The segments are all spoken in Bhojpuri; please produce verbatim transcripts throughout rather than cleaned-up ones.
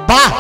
वाह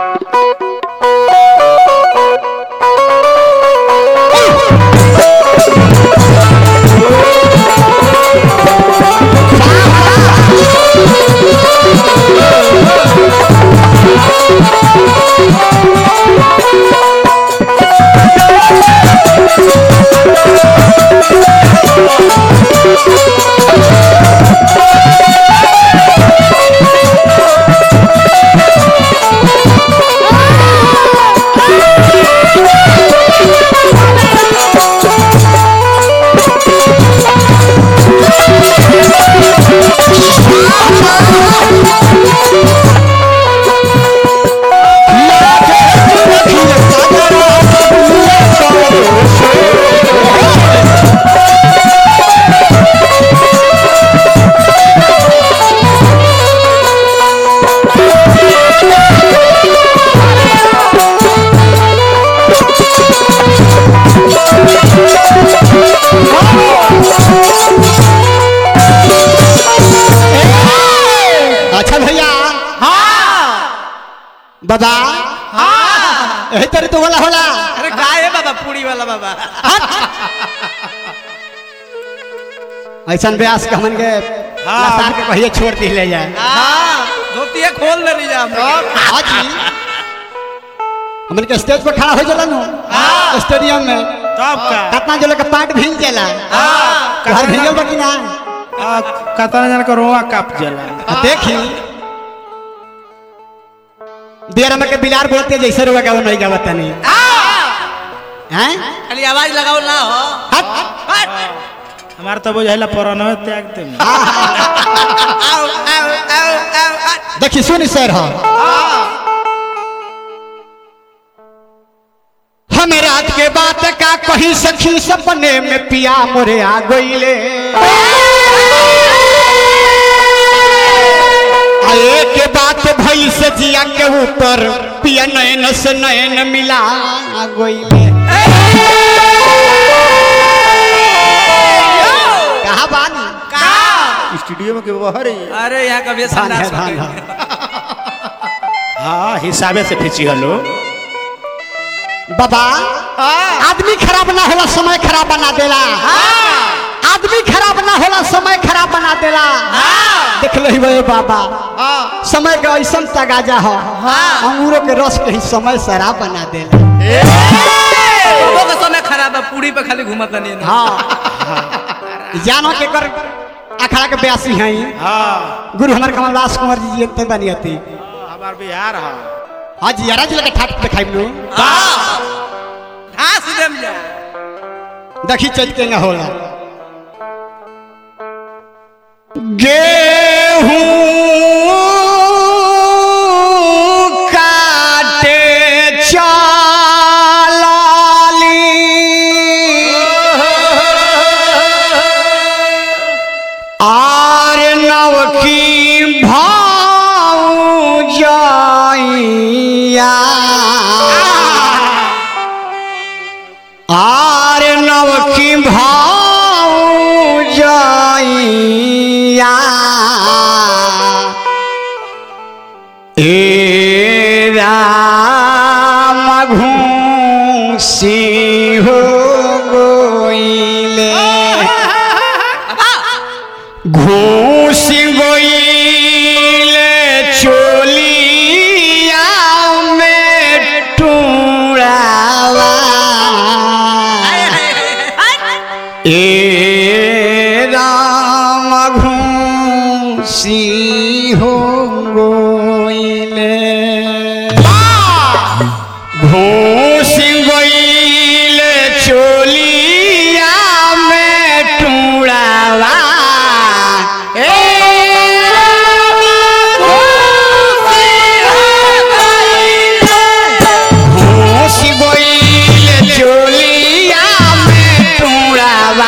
बाबा हाँ ए तेरे तो वाला होला अरे काय है बाबा पूरी वाला बाबा ऐसा ब्यास के हमन के लासार के कहिए छोड़ दी ले जाए हां धोती खोल ले जा हां जी हमन के स्टेज पर खड़ा हो जाला नु हां स्टेडियम में तब का कितना जो लोग पाट भींग जाला हां घर भींगल बाकी ना कितना जन का रोआ काप जाला देखी देर में के बिलार बोलते जैसे रुआ गाव नहीं गावत नहीं हैं खाली आवाज लगाओ ना हो हमार तो बुझाइला पुराना त्याग दे आओ आओ आओ आओ देखी सुन सर हां हमें रात के बात का कहीं सखी सपने में पिया मोरे आ गईले एक बात भई से जिया के ऊपर पिया नयन से नयन मिला गईले कहाँ बानी का स्टूडियो में के बाहर ही अरे यहाँ कभी धान है धान है हाँ हिसाबे से खींची हलो बाबा आदमी खराब ना होला समय खराब बना देला आदमी खराब ना होला समय खराब बना देला देख ली भाई बाबा समय का ऐसा तगाजा हो अंगूरों के रस के ही समय शराब बना देला लोगों का समय खराब है पूरी पे खाली घूमत नहीं है हाँ जानो के कर अखाड़ा के ब्यासी हैं हाँ गुरु हमारे कमलदास कुंवर जी जीते बनियती हमार बिहार है हाँ जी यारा जिला के ठाट दिखाई लो हाँ सीधे में जा देखी चल के ना होला गेहूं काटे चालाली आर नवकी भाऊ जाइया आर नवकी भाऊ जाइया ए राम घूसी हो गोइले घूसी गोइले चोलिया में टूरावा ए राम घूसी हो गोइले घूसी गोइले चोलिया में टूरावा घूसी गोइले चोलिया में टूरावा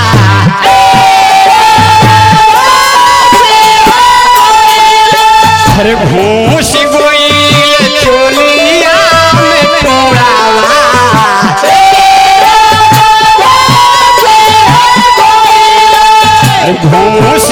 अरे घूस गोइल चोलिया में टूरावा घूस